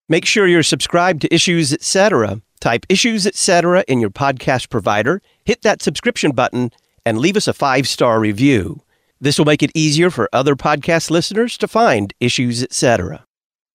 Make sure you're subscribed to Issues Etc. Type Issues Etc. in your podcast provider, hit that subscription button, and leave us a 5-star review. This will make it easier for other podcast listeners to find Issues Etc.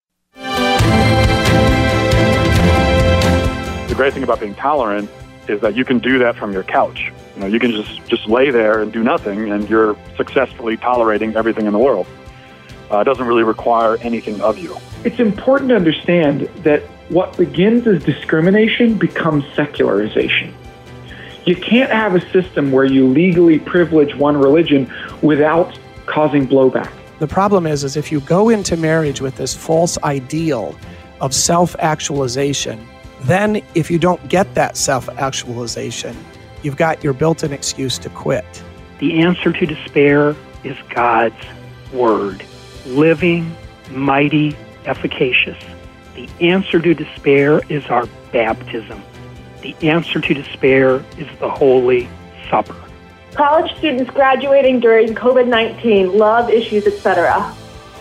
The great thing about being tolerant is that you can do that from your couch. You can just lay there and do nothing, and you're successfully tolerating everything in the world. It doesn't really require anything of you. It's important to understand that what begins as discrimination becomes secularization. You can't have a system where you legally privilege one religion without causing blowback. The problem is if you go into marriage with this false ideal of self-actualization, then if you don't get that self-actualization, you've got your built-in excuse to quit. The answer to despair is God's Word, living, mighty, efficacious. The answer to despair is our baptism. The answer to despair is the Holy Supper. College students graduating during COVID-19, love Issues, etc.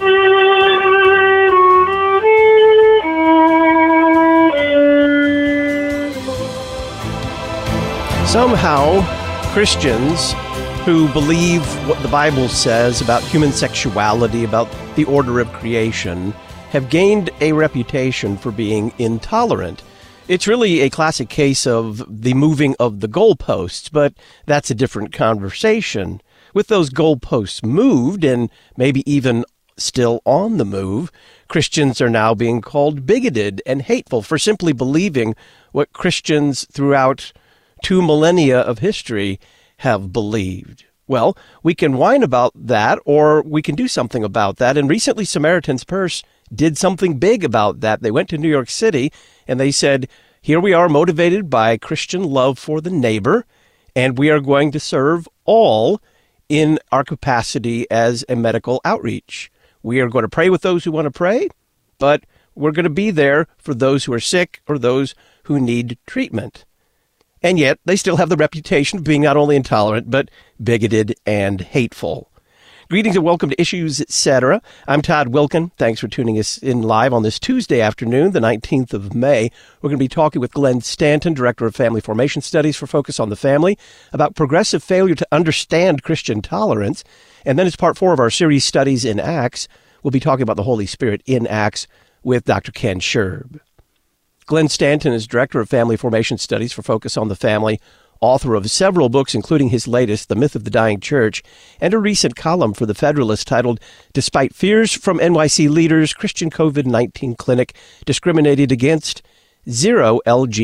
Somehow, Christians who believe what the Bible says about human sexuality, about the order of creation, have gained a reputation for being intolerant. It's really a classic case of the moving of the goalposts, but that's a different conversation. With those goalposts moved, and maybe even still on the move, Christians are now being called bigoted and hateful for simply believing what Christians throughout 2 millennia of history have believed. Well, we can whine about that, or we can do something about that. And recently, Samaritan's Purse did something big about that. They went to New York City, and they said, here we are motivated by Christian love for the neighbor, and we are going to serve all in our capacity as a medical outreach. We are going to pray with those who want to pray, but we're going to be there for those who are sick or those who need treatment. And yet, they still have the reputation of being not only intolerant, but bigoted and hateful. Greetings and welcome to Issues, Etc. I'm Todd Wilken. Thanks for tuning us in live on this Tuesday afternoon, the 19th of May. We're going to be talking with Glenn Stanton, Director of Family Formation Studies for Focus on the Family, about progressive failure to understand Christian tolerance. And then as part 4 of our series Studies in Acts, we'll be talking about the Holy Spirit in Acts with Dr. Ken Scherb. Glenn Stanton is Director of Family Formation Studies for Focus on the Family, author of several books, including his latest, The Myth of the Dying Church, and a recent column for The Federalist titled, Despite Fears from NYC Leaders, Christian COVID-19 Clinic Discriminated Against, Zero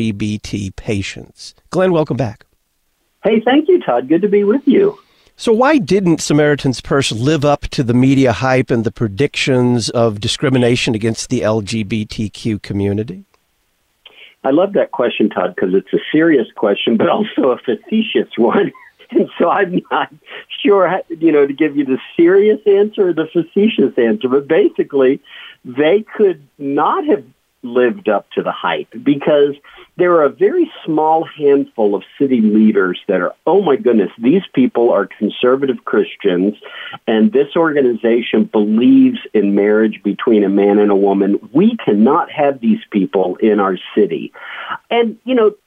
LGBT Patients. Glenn, welcome back. Hey, thank you, Todd. Good to be with you. So why didn't Samaritan's Purse live up to the media hype and the predictions of discrimination against the LGBTQ community? I love that question, Todd, because it's a serious question, but also a facetious one. And so I'm not sure, to give you the serious answer or the facetious answer. But basically, they could not have lived up to the hype because there are a very small handful of city leaders that are, oh my goodness, these people are conservative Christians, and this organization believes in marriage between a man and a woman. We cannot have these people in our city. And,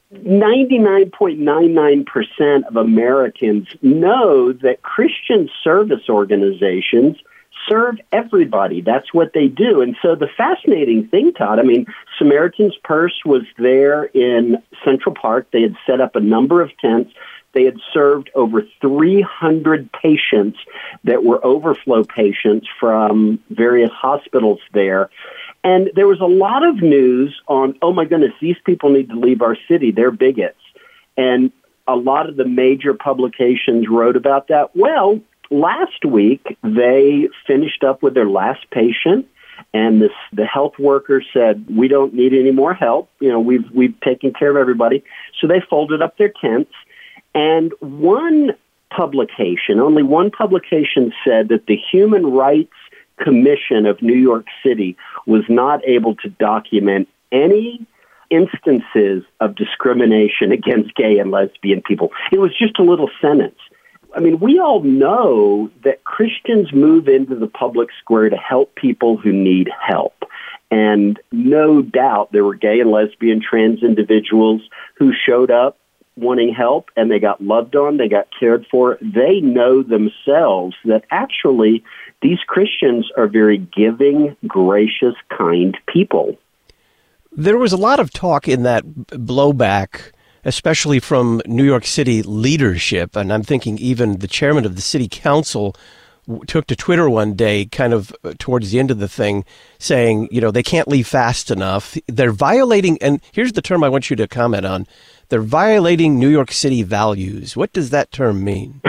99.99% of Americans know that Christian service organizations serve everybody. That's what they do. And so the fascinating thing, Todd, Samaritan's Purse was there in Central Park. They had set up a number of tents. They had served over 300 patients that were overflow patients from various hospitals there. And there was a lot of news on, oh my goodness, these people need to leave our city. They're bigots. And a lot of the major publications wrote about that. Well, last week, they finished up with their last patient, and the health worker said, we don't need any more help. We've taken care of everybody. So they folded up their tents, and only one publication said that the Human Rights Commission of New York City was not able to document any instances of discrimination against gay and lesbian people. It was just a little sentence. We all know that Christians move into the public square to help people who need help. And no doubt there were gay and lesbian trans individuals who showed up wanting help, and they got loved on, they got cared for. They know themselves that actually these Christians are very giving, gracious, kind people. There was a lot of talk in that blowback, especially from New York City leadership, and I'm thinking even the chairman of the city council took to Twitter one day, kind of towards the end of the thing, saying, they can't leave fast enough. They're violating, and here's the term I want you to comment on, they're violating New York City values. What does that term mean?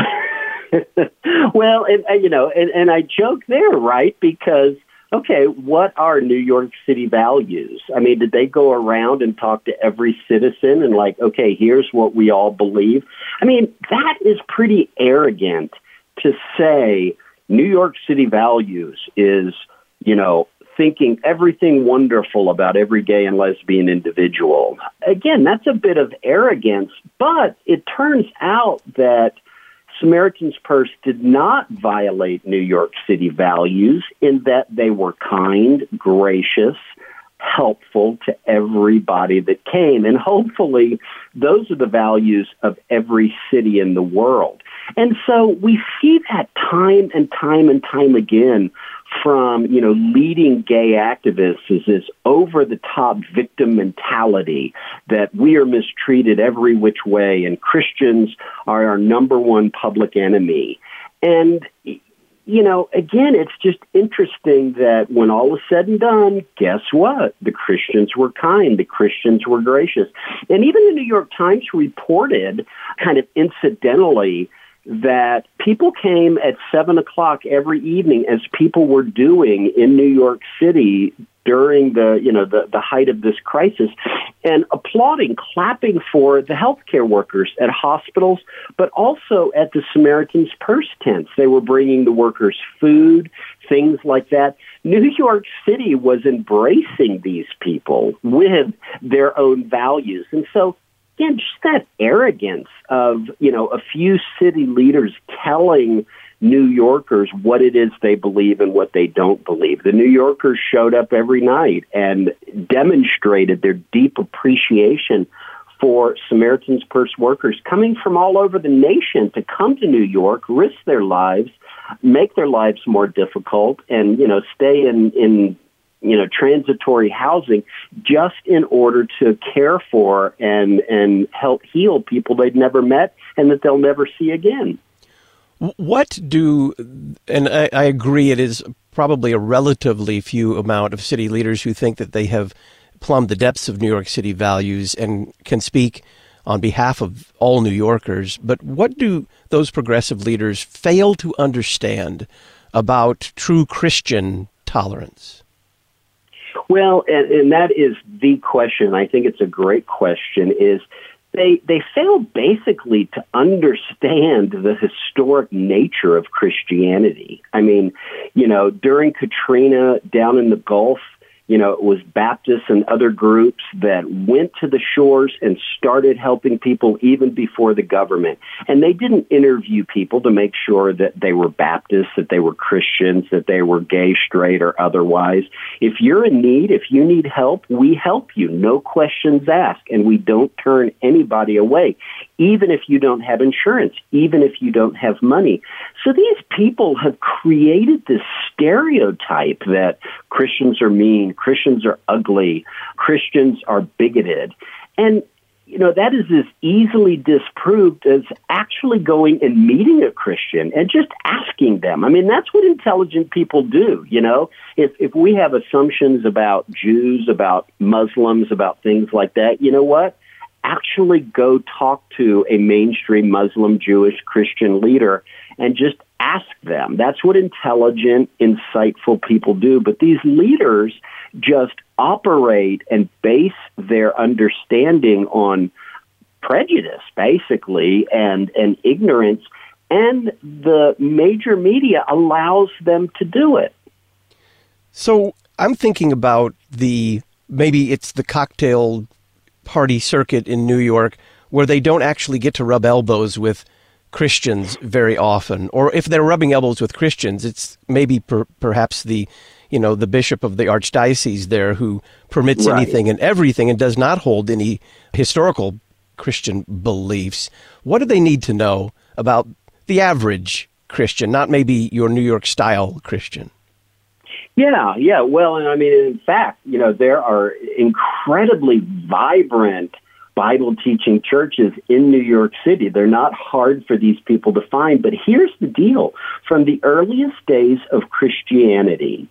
Well, and I joke there, right? Because, okay, what are New York City values? I mean, did they go around and talk to every citizen and okay, here's what we all believe? I mean, that is pretty arrogant to say New York City values is, thinking everything wonderful about every gay and lesbian individual. Again, that's a bit of arrogance, but it turns out that Samaritan's Purse did not violate New York City values in that they were kind, gracious, helpful to everybody that came. And hopefully those are the values of every city in the world. And so we see that time and time and time again from, leading gay activists is this over-the-top victim mentality that we are mistreated every which way and Christians are our number one public enemy. And, again, it's just interesting that when all is said and done, guess what? The Christians were kind. The Christians were gracious. And even the New York Times reported kind of incidentally that people came at 7 o'clock every evening, as people were doing in New York City during the height of this crisis, and applauding, clapping for the healthcare workers at hospitals, but also at the Samaritan's Purse tents. They were bringing the workers food, things like that. New York City was embracing these people with their own values. And so, again, just that arrogance of, a few city leaders telling New Yorkers what it is they believe and what they don't believe. The New Yorkers showed up every night and demonstrated their deep appreciation for Samaritan's Purse workers coming from all over the nation to come to New York, risk their lives, make their lives more difficult, and, stay in transitory housing just in order to care for and help heal people they'd never met and that they'll never see again. And I agree, it is probably a relatively few amount of city leaders who think that they have plumbed the depths of New York City values and can speak on behalf of all New Yorkers. But what do those progressive leaders fail to understand about true Christian tolerance? Well, and that is the question. I think it's a great question, is they fail basically to understand the historic nature of Christianity. I mean, during Katrina down in the Gulf, it was Baptists and other groups that went to the shores and started helping people even before the government. And they didn't interview people to make sure that they were Baptists, that they were Christians, that they were gay, straight, or otherwise. If you're in need, if you need help, we help you. No questions asked. And we don't turn anybody away, even if you don't have insurance, even if you don't have money. So these people have created this stereotype that Christians are mean, Christians are ugly, Christians are bigoted. And, that is as easily disproved as actually going and meeting a Christian and just asking them. I mean, that's what intelligent people do, If we have assumptions about Jews, about Muslims, about things like that, you know what? Actually go talk to a mainstream Muslim, Jewish, Christian leader and just ask them. That's what intelligent, insightful people do. But these leaders just operate and base their understanding on prejudice, basically, and ignorance. And the major media allows them to do it. So I'm thinking about maybe it's the cocktail party circuit in New York where they don't actually get to rub elbows with Christians very often. Or if they're rubbing elbows with Christians, it's maybe perhaps the the bishop of the archdiocese there who permits Right. anything and everything and does not hold any historical Christian beliefs. What do they need to know about the average Christian, not maybe your New York style Christian? Yeah. Well, and I mean, in fact, there are incredibly vibrant Bible teaching churches in New York City. They're not hard for these people to find. But here's the deal. From the earliest days of Christianity,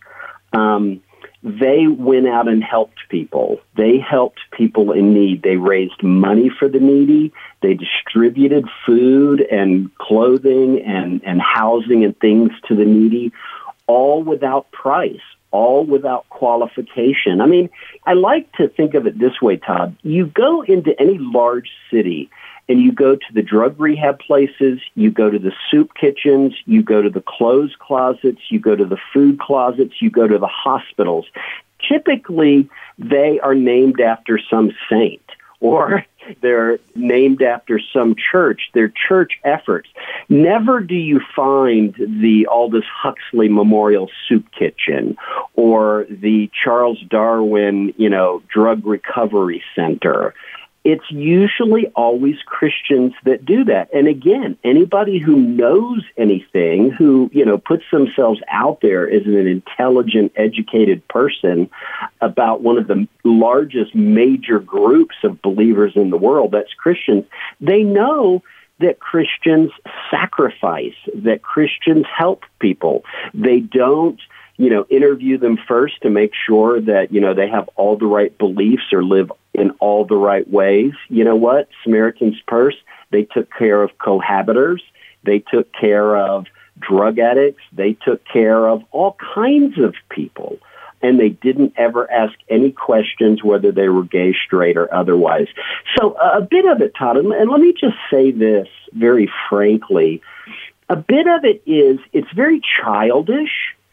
they went out and helped people. They helped people in need. They raised money for the needy. They distributed food and clothing and housing and things to the needy, all without price, all without qualification. I mean, I like to think of it this way, Todd. You go into any large city and you go to the drug rehab places, you go to the soup kitchens, you go to the clothes closets, you go to the food closets, you go to the hospitals. Typically, they are named after some saint, or they're named after some church, their church efforts. Never do you find the Aldous Huxley Memorial Soup Kitchen or the Charles Darwin, Drug Recovery Center. It's usually always Christians that do that. And again, anybody who knows anything, who, puts themselves out there as an intelligent, educated person about one of the largest major groups of believers in the world, that's Christians, they know that Christians sacrifice, that Christians help people. They don't, interview them first to make sure that, they have all the right beliefs or live in all the right ways. You know what? Samaritan's Purse, they took care of cohabitors. They took care of drug addicts. They took care of all kinds of people. And they didn't ever ask any questions whether they were gay, straight, or otherwise. So a bit of it, Todd, and let me just say this very frankly, a bit of it is it's very childish,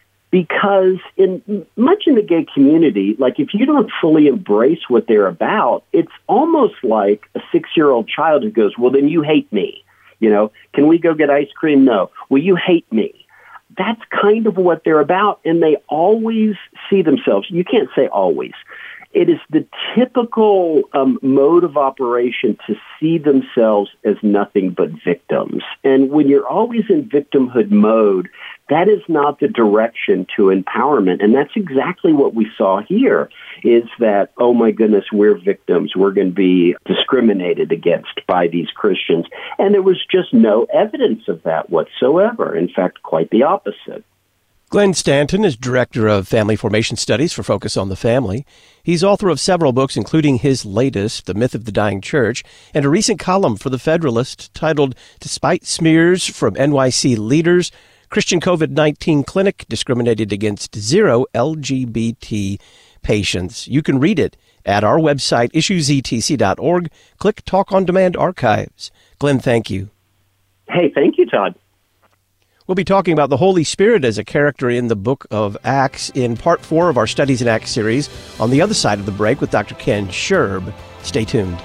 because much in the gay community, like if you don't fully embrace what they're about, it's almost like a 6-year-old child who goes, well, then you hate me. Can we go get ice cream? No. Well, you hate me. That's kind of what they're about, and they always see themselves. You can't say always. It is the typical mode of operation to see themselves as nothing but victims. And when you're always in victimhood mode, that is not the direction to empowerment. And that's exactly what we saw here, is that, oh my goodness, we're victims. We're going to be discriminated against by these Christians. And there was just no evidence of that whatsoever. In fact, quite the opposite. Glenn Stanton is Director of Family Formation Studies for Focus on the Family. He's author of several books, including his latest, The Myth of the Dying Church, and a recent column for The Federalist titled, Despite Smears from NYC Leaders, Christian COVID-19 Clinic Discriminated Against Zero LGBT Patients. You can read it at our website, issuesetc.org. Click Talk on Demand Archives. Glenn, thank you. Hey, thank you, Todd. We'll be talking about the Holy Spirit as a character in the book of Acts in part 4 of our Studies in Acts series on the other side of the break with Dr. Ken Scherb. Stay tuned.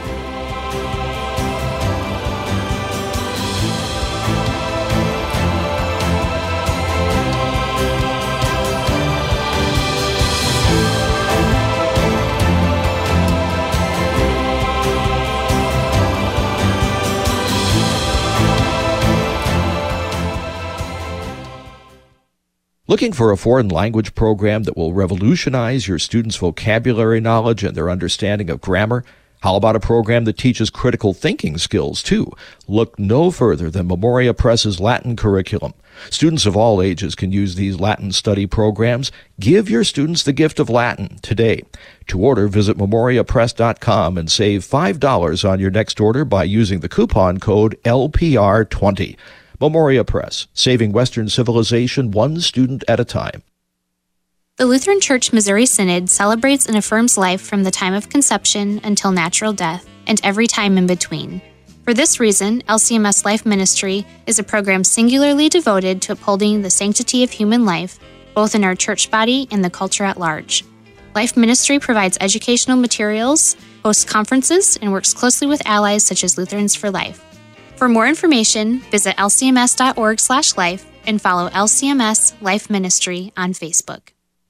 Looking for a foreign language program that will revolutionize your students' vocabulary knowledge and their understanding of grammar? How about a program that teaches critical thinking skills, too? Look no further than Memoria Press's Latin curriculum. Students of all ages can use these Latin study programs. Give your students the gift of Latin today. To order, visit memoriapress.com and save $5 on your next order by using the coupon code LPR20. Memoria Press, saving Western civilization one student at a time. The Lutheran Church Missouri Synod celebrates and affirms life from the time of conception until natural death and every time in between. For this reason, LCMS Life Ministry is a program singularly devoted to upholding the sanctity of human life, both in our church body and the culture at large. Life Ministry provides educational materials, hosts conferences, and works closely with allies such as Lutherans for Life. For more information, visit lcms.org/life and follow LCMS Life Ministry on Facebook.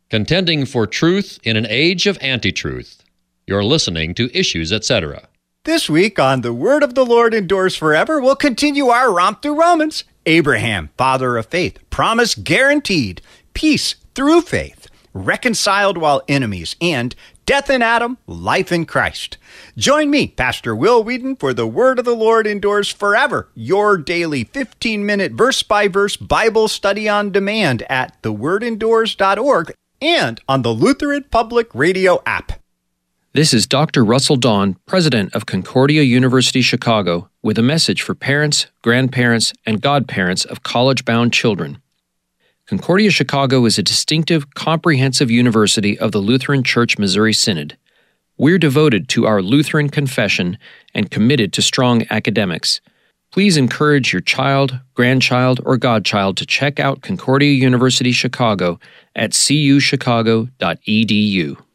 Contending for truth in an age of anti-truth. You're listening to Issues, Etc. This week on The Word of the Lord Endures Forever, we'll continue our romp through Romans. Abraham, father of faith, promise guaranteed, peace through faith, reconciled while enemies, and death in Adam, life in Christ. Join me, Pastor Will Whedon, for The Word of the Lord Endures Forever, your daily 15-minute verse-by-verse Bible study on demand at thewordendures.org and on the Lutheran Public Radio app. This is Dr. Russell Dawn, president of Concordia University Chicago, with a message for parents, grandparents, and godparents of college-bound children. Concordia Chicago is a distinctive, comprehensive university of the Lutheran Church Missouri Synod. We're devoted to our Lutheran confession and committed to strong academics. Please encourage your child, grandchild, or godchild to check out Concordia University Chicago at cuchicago.edu.